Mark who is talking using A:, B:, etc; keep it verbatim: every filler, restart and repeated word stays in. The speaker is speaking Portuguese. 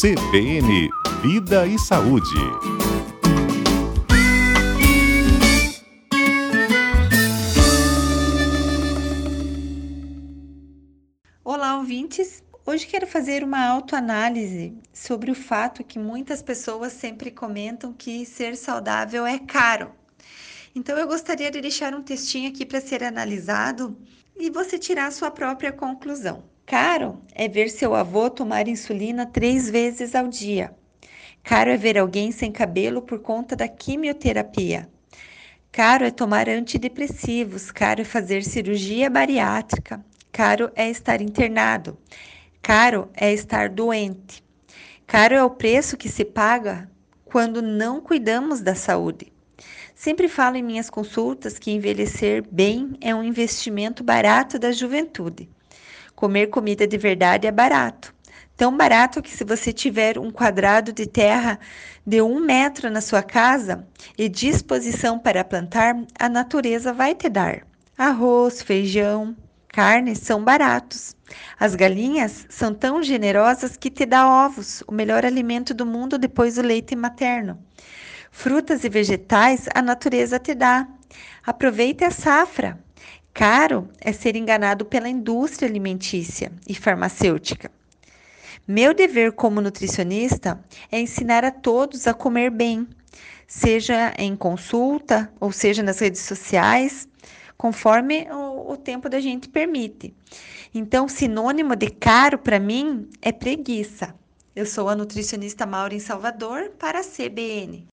A: C B N Vida e Saúde.
B: Olá, ouvintes! Hoje quero fazer uma autoanálise sobre o fato que muitas pessoas sempre comentam que ser saudável é caro. Então eu gostaria de deixar um textinho aqui para ser analisado e você tirar a sua própria conclusão. Caro é ver seu avô tomar insulina três vezes ao dia. Caro é ver alguém sem cabelo por conta da quimioterapia. Caro é tomar antidepressivos. Caro é fazer cirurgia bariátrica. Caro é estar internado. Caro é estar doente. Caro é o preço que se paga quando não cuidamos da saúde. Sempre falo em minhas consultas que envelhecer bem é um investimento barato da juventude. Comer comida de verdade é barato. Tão barato que se você tiver um quadrado de terra de um metro na sua casa e disposição para plantar, a natureza vai te dar. Arroz, feijão, carne são baratos. As galinhas são tão generosas que te dá ovos, o melhor alimento do mundo depois do leite materno. Frutas e vegetais a natureza te dá. Aproveite a safra. Caro é ser enganado pela indústria alimentícia e farmacêutica. Meu dever como nutricionista é ensinar a todos a comer bem, seja em consulta ou seja nas redes sociais, conforme o, o tempo da gente permite. Então, sinônimo de caro para mim é preguiça. Eu sou a nutricionista Maura em Salvador para a C B N.